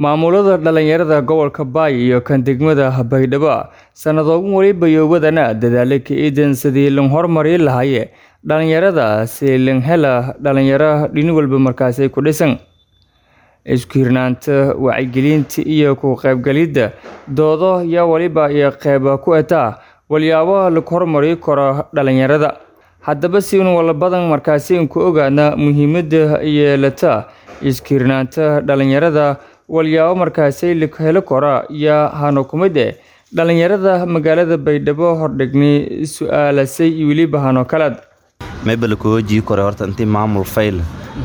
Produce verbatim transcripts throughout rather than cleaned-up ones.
maamulada dhalinyarada gobolka Bay iyo kan degmada Baydhabo sanado waliba yoobadana dadaalay ka eedan sidii loo horumariyo lahaayeen dhalinyarada si loo helo dhalinyaro dhin walba markaas ay ku dhisan isku-hirnaanta wacyigelinta iyo ku qaybgalida doodo iyo waliba iyo qayb ku ataa walyaabo la horumariyo karo dhalinyarada haddaba si uu wala badan markaas ku ogaana muhiimadda yeelata isku-hirnaanta dhalinyarada walyaabo markaas la helo karo iyo hano kumide dhalinyarada magaalada Baydhabo hordhignay su'aalasay waliba hano kala meebal ku hooji karo horta intii maamul fayl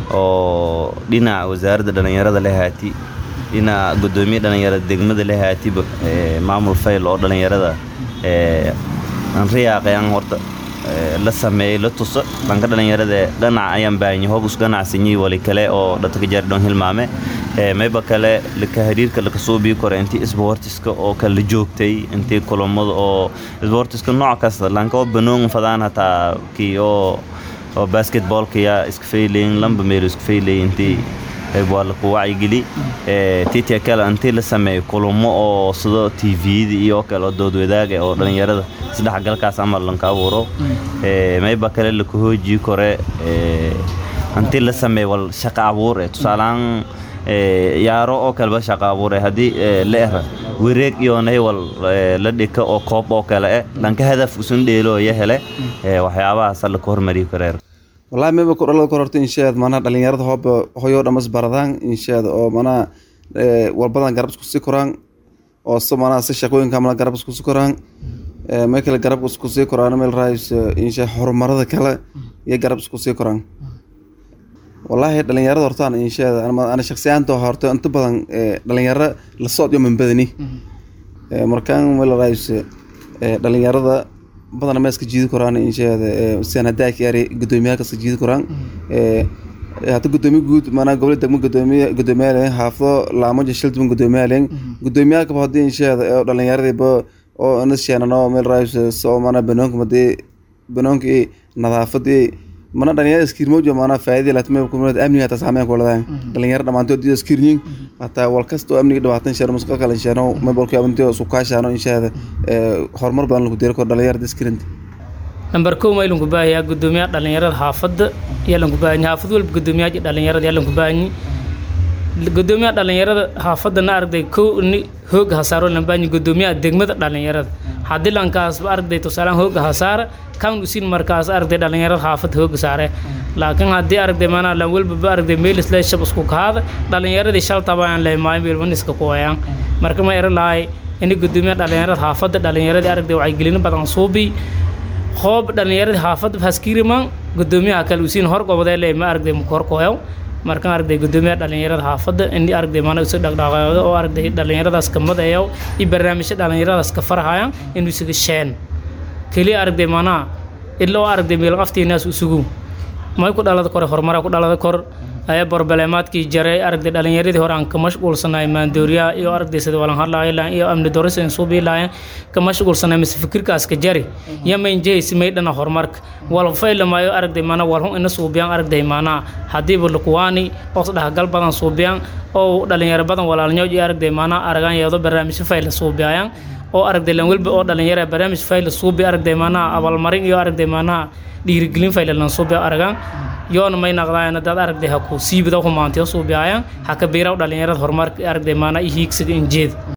oo dhinaca wasaaradda dhalinyarada la haati dhinaca gudoomiye dhalinyarada degmada la haati maamul fayl oo dhalinyarada ee aan riyaaqayaan horta la sameeyay la tuso dhanka dhalinyarada dhinaca ayaan baahanyahay hogus ganacsiga wali kale oo dadka jaardon hilmaame ee meeba kale la ka xiriirka la soo bii karo intii isboortiska oo kala joogtay intii kulamada oo isboortiska nooc kasta lanka banoon fadaan hata kiyo oo basketball kiya iska feeling lamba meel iska feeling intii ay wala ku wacyigeli ee titia kala intii la sameeyo kulamo oo sida T V iyo kala dood wadaag oo dhalinyarada saddex galkaas amal lan ka abuuro ee meeba kale la ku hooji kore ee intii la sameeyo wal shaqo abuur ee tusaalaan ee yaaro oo kala shaqo abuur hadii leer wareeg iyo nay wal la dhika oo koob oo kale ee dhanka hadaf usun dheelo ya hele ee waxyaabaha sal ka hormari kareer والله ما بكون الله كررت إن شاء الله منا دلني يرد هاب هيو رمز بردان إن شاء الله أو منا والبدن جرب سكسي كران أو سمنا سشكوين كاملا جرب سكسي كران ما كلا جرب سكسي كران مل رايس إن شاء الله مرة كلا يجرب سكسي كران والله دلني يرد هرتان إن شاء الله أنا أنا شخصيا أنت هرت أنت بدن دلني يرد للصوت يوم من بدني مركان مل رايس دلني يرد بدنا ماسك جديد قرآن إن شاء الله سنة داك ياري قدوميها كسر جديد قرآن هاتو قدومي قد مانا قبل تكمل قدومي قدوميها لين حافظة لامو جشلت من قدوميها لين قدوميها كبهدي إن شاء الله دلنا ياري با أو الناس شيء أنا نو مل رايس سو مانا بنونك مدي بنونك إيه نظافة دي مانا دلنا ياري سكير موجو مانا فايدة لاتمي بكون مولد أمني هتسامع كل ده دلنا ياري دمان تو دي سكيرين حتى والكستو أمني دواتن شهر مسكا كلا شهر ما بقولك يا بنتي سكاش شهر إن شاء الله هرمر بان لو دير كور دلنا ياري دسكيرين number two ma ilungu baahiya gudoomiyaha dhalinyarada xaafadda iyo langu baahiya xaafad walba gudoomiyaha dhalinyarada iyo langu baahiya gudoomiyaha dhalinyarada xaafadana arday ko ni hoog hasaaro lan baahiya gudoomiyaha degmada dhalinyarada hadii lankaas arday tusaalan hoog hasaar kan usin markaas arday dhalinyarada xaafad hoog saare laakiin hadii arday mana lan walba arday meel isla shab isku kaada dhalinyarada shal tabaan leh maay meel wan iska qoyaan marka ma yar laay in gudoomiyaha dhalinyarada xaafadda dhalinyarada arday wacyigelin badan suubi خوب dhalinyarada xaafadda faskiriman gudoomiyaha kale usiin hor gobodeelay ma aragday mu kor kooyo markaan aragday gudoomiyaha dhalinyarada xaafadda indii aragday maana soo dhaqdhaqaaqo oo aragday dhalinyaradaas ka madayo i barnaamijyada dhalinyaradaas ka farxayaan inuu isaga sheen kaliya aragday maana ilaa aragday meel qaftiinaas usugu ma ku dhalada kor horumar ku dhalada kor ay barbaleemaadkii jaray aragday dhalinyaradii hore aan ka mashquulsanay maandooriya iyo aragday sida walan hadlaay laan iyo amni doorasho soo biilaayeen ka mashquulsanay mis fikirkaas ka jari yameyn jees meedana horumarka wal fayl maayo aragday mana wal hu ina soo biyaan aragday mana hadii bal kuwaani oo dhax gal badan soo biyaan oo dhalinyaro badan walaalnimo iyo aragday mana aragan yeedo barnaamij fayl soo biyaan oo aragday lan walba oo dhalinyaro barnaamij fayl soo bi aragday mana abal marin iyo aragday mana dhiirigelin fayl lan soo bi aragan yoon may naqdaan dad aragday ha ku siibada xumaantii soo biyaan ha ka beeraw dhalinyarada horumarka aragday maana i hiigsiga injeed